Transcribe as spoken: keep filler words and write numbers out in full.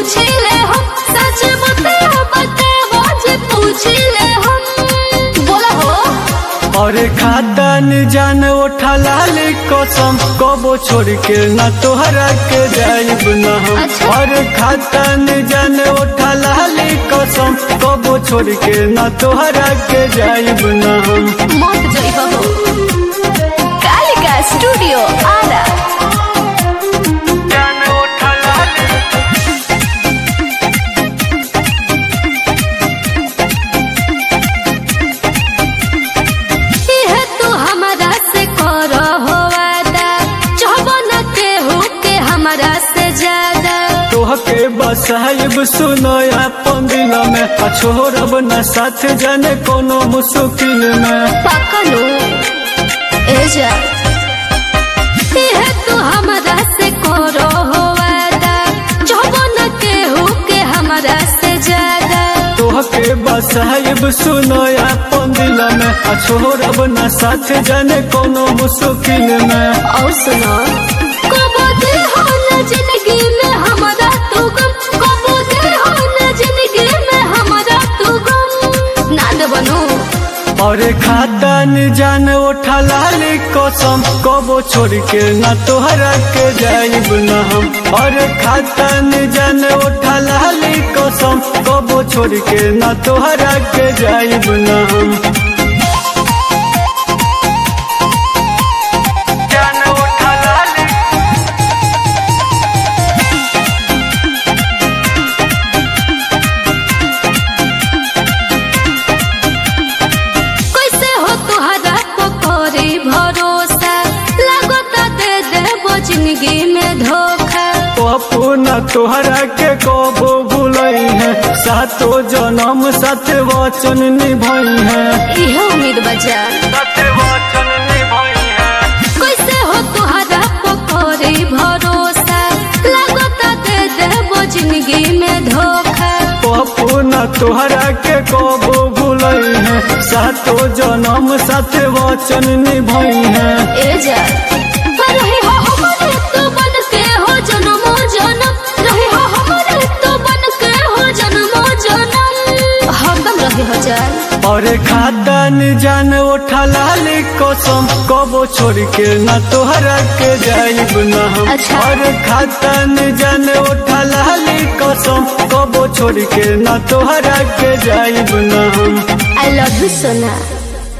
पूछ ले हम सच बताओ बताओ जे पूछ ले हम बोला हो। और खाता न जान उठा लाल कसम कबो छोड़ के ना तोहरा के जाइब न हम। अच्छा। और खाता न जान उठा लाल कसम कबो छोड़ के ना तोहरा के जाइब न हम। मत जइबा हो। कालिका स्टूडियो आरा। जान उठा लाल इहे तू हमरा से करो हो वादा चाहबो न केहू के हमरा से ज्यादा। तोहके बसाइब सुनो अपन दिल में आ छोड़ब न साथ जाने कोनो मुश्किल में। पकड़ो ए जा इहे तू हमरा से करो हो वादा चाहबो न केहू के हमरा से ज्यादा। तोहके बसाइब सुनो अपन दिल में आ छोड़ब न साथ जाने कोनो मुश्किल में। और सुनो कबो दिल हो न जिंदगी में हमारा तू गम कबो दिल हो न जिंदगी में हमारा तू गम ना दे बनू। और खाता न जान उठा लाल कसम कबो छोड़ के ना तोहरा के जाइब न हम। और खाता न जान उठा लाल कसम कबो छोड़ के ना तोहरा के जाइब न हम। जान उठा लाल कैसे हो तुहरा पकड़ी भरोसा लागता दे देबो जिंदगी में धोखा। अपना तोहरा के कबो भूलई है सातो जन्म साथ वचन निभाई है। इहे उम्मीद बजा साथ वचन निभाई है। कैसे हो तुहरा पकड़ी भरोसा लागता दे देबो जिंदगी में धोखा। अपना तोहरा के कबो भूलई है सातो जन्म साथ वचन निभाई है। ए जा रही हो हमारे तो बन के हो जन्मो जन्म रही हो हमारे तो बन के हो जन्मो जन्म हरदम रही हो जान। और खाता न जान उठा लाल कसम कबो छोड़ के ना तोहरा के जाइब न हम। अच्छा। और खाता न जान उठा लाल कसम कबो छोड़ के ना तोहरा के जाइब न हम। I love you Sona.